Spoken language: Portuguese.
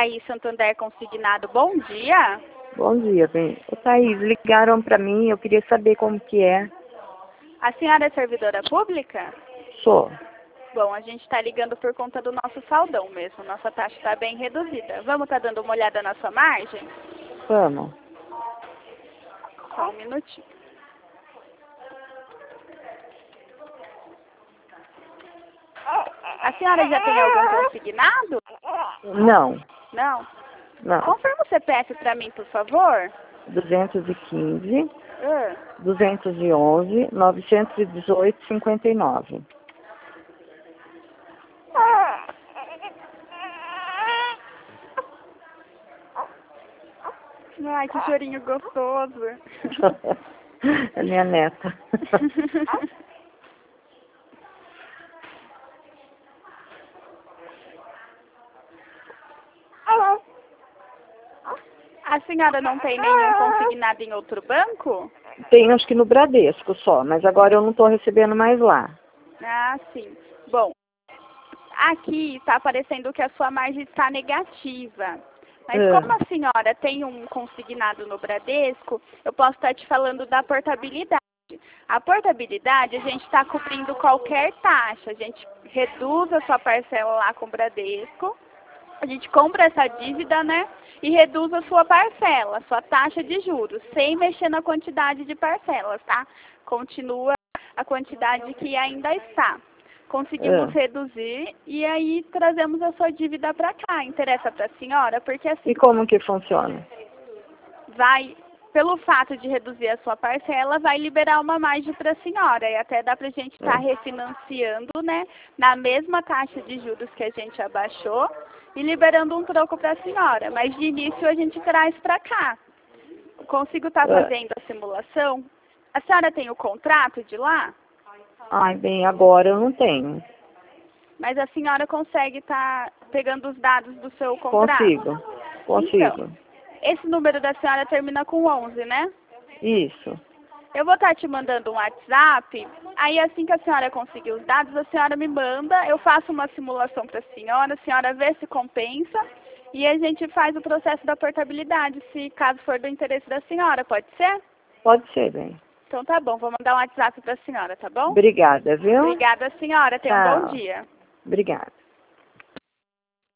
Thaís Santander Consignado, bom dia. Bom dia, bem. Ô, Thaís, ligaram para mim, eu queria saber como que é. A senhora é servidora pública? Sou. Bom, a gente está ligando por conta do nosso saldão mesmo. Nossa taxa está bem reduzida. Vamos estar dando uma olhada na sua margem? Vamos. Só um minutinho. A senhora já tem algum consignado? Não. Não? Não. Confirma o CPF para mim, por favor. 215, 211, 918, 59. Ai, que chorinho gostoso. É minha neta. A senhora não tem nenhum consignado em outro banco? Tem, acho que no Bradesco só, mas agora eu não estou recebendo mais lá. Ah, sim. Bom, aqui está aparecendo que a sua margem está negativa. Mas como a senhora tem um consignado no Bradesco, eu posso estar te falando da portabilidade. A portabilidade, a gente está cobrindo qualquer taxa. A gente reduz a sua parcela lá com o Bradesco, a gente compra essa dívida, né? E reduz a sua parcela, a sua taxa de juros, sem mexer na quantidade de parcelas, tá? Continua a quantidade que ainda está. Conseguimos reduzir e aí trazemos a sua dívida para cá. Interessa para a senhora? Porque assim... E como que funciona? Vai, pelo fato de reduzir a sua parcela, vai liberar uma margem para a senhora. E até dá para a gente estar refinanciando, né? Na mesma taxa de juros que a gente abaixou e liberando um troco para a senhora. Mas de início a gente traz para cá. Consigo estar fazendo a simulação? A senhora tem o contrato de lá? Ai, bem, agora eu não tenho. Mas a senhora consegue estar pegando os dados do seu contrato? Consigo. Então, esse número da senhora termina com 11, né? Isso. Eu vou estar te mandando um WhatsApp, aí assim que a senhora conseguir os dados, a senhora me manda, eu faço uma simulação para a senhora vê se compensa, e a gente faz o processo da portabilidade, se caso for do interesse da senhora, pode ser? Pode ser, bem. Então tá bom, vou mandar um WhatsApp para a senhora, tá bom? Obrigada, viu? Obrigada, senhora, tenha um bom dia. Obrigada.